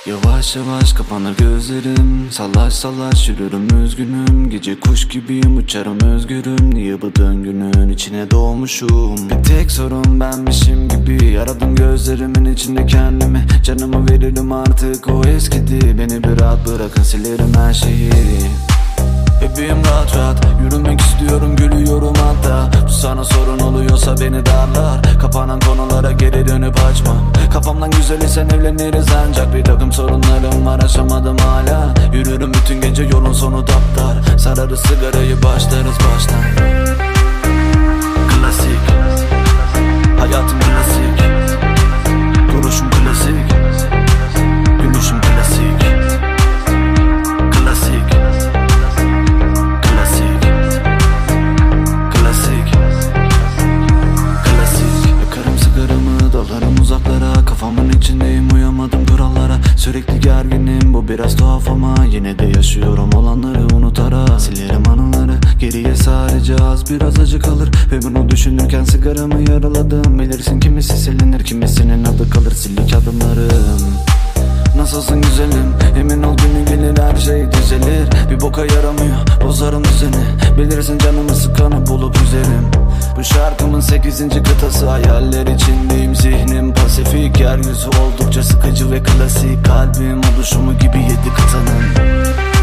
Yavaş yavaş kapanır gözlerim, salaş salaş yürürüm üzgünüm. Gece kuş gibiyim, uçarım özgürüm. Niye bu döngünün içine doğmuşum? Bir tek sorun benmişim gibi yaradım gözlerimin içinde kendimi. Canımı veririm artık, o eskidi. Beni bir rahat bırakın, silerim her şeyi. Bebeğim rahat rahat yürümek istiyorum, gülüyorum hatta. Bu sana sorun oluyorsa beni darlar. Kapanan konulara geri dönüp açma. Kafamdan güzeli sen evleniriz ancak bir takım sorunlarım var, aşamadım hala. Yürürüm bütün gece, yolun sonu daptar. Sararız sigarayı, başlarız baştan. Klasik, hayatım klasik. Duruşum klasik, gülüşüm klasik. Klasik, klasik, klasik, klasik. Yakarım sigaramı, dalarım uzaklara. Kafamın içindeyim, uyamadım kurallara. Sürekli gerginim, bu biraz tuhaf ama yine de yaşıyorum olanları unutarak. Silerim anıları, geriye sadece az biraz acı kalır. Ve bunu düşünürken sigaramı yaraladım. Bilirsin kimisi silinir, kimisinin adı kalır. Silik adımlarım. Nasılsın güzelim, emin ol günü gelir her şey düzelir. Bir boka yaramıyor, bozarım düzeni. Bilirsin canımı sıkanı bulup üzerim. Bu şarkımın 8. kıtası, hayaller içindeyim, zihnim pasifik. Yeryüzü oldukça sıkıcı ve klasik. Kalbim oluşumu gibi 7 kıtanın.